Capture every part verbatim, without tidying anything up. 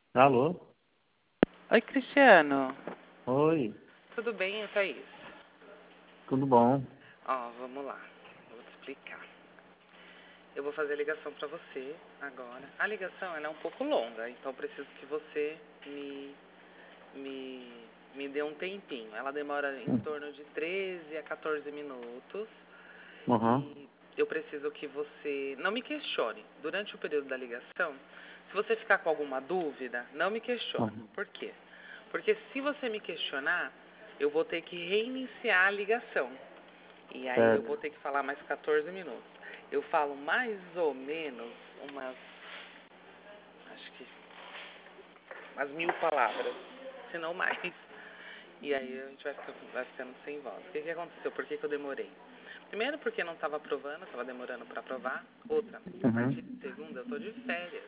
Alô? Oi, Cristiano. Oi, Tudo bem, é Thaís? tudo bom? Ó, vamos lá. Vou te explicar. Eu vou fazer a ligação pra você agora. A ligação ela é um pouco longa, então eu preciso que você me, me, me dê um tempinho. Ela demora em Hum, torno de treze a quatorze minutos Aham, e eu preciso que você não me questione. Durante o período da ligação, se você ficar com alguma dúvida, não me questione. aham, Por quê? Porque se você me questionar, eu vou ter que reiniciar a ligação. E aí eu vou certo. ter que falar mais quatorze minutos. Eu falo mais ou menos umas, acho que umas mil palavras, se não mais. E aí a gente vai ficando, vai ficando sem voz. O que, que aconteceu? Por que, que eu demorei? Primeiro porque não estava aprovando, estava demorando para aprovar. Outra, a partir Uhum, de segunda eu tô de férias.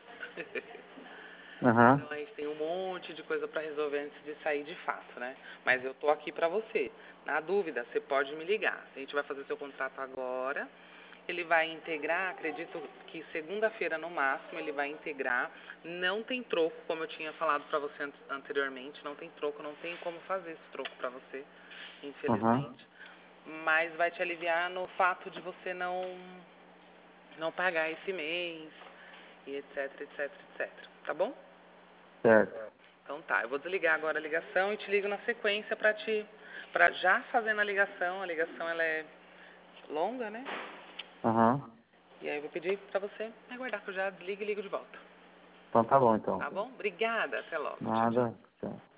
aham, Então a gente tem um monte de coisa para resolver antes de sair de fato, né? Mas eu tô aqui para você. Na dúvida, você pode me ligar. A gente vai fazer seu contrato agora. Ele vai integrar, acredito que segunda-feira no máximo ele vai integrar. Não tem troco, como eu tinha falado para você an- anteriormente, não tem troco, não tem como fazer esse troco para você, aham, infelizmente. Mas vai te aliviar no fato de você não não pagar esse mês e etc, etc, etc. Tá bom? certo. Então tá, eu vou desligar agora a ligação e te ligo na sequência para te para já fazendo a ligação. A ligação ela é longa, né? Aham, E aí eu vou pedir para você aguardar que eu já desligo e ligo de volta. então tá bom Tá então. bom? Obrigada, até logo. Tchau, tchau. Nada, tchau.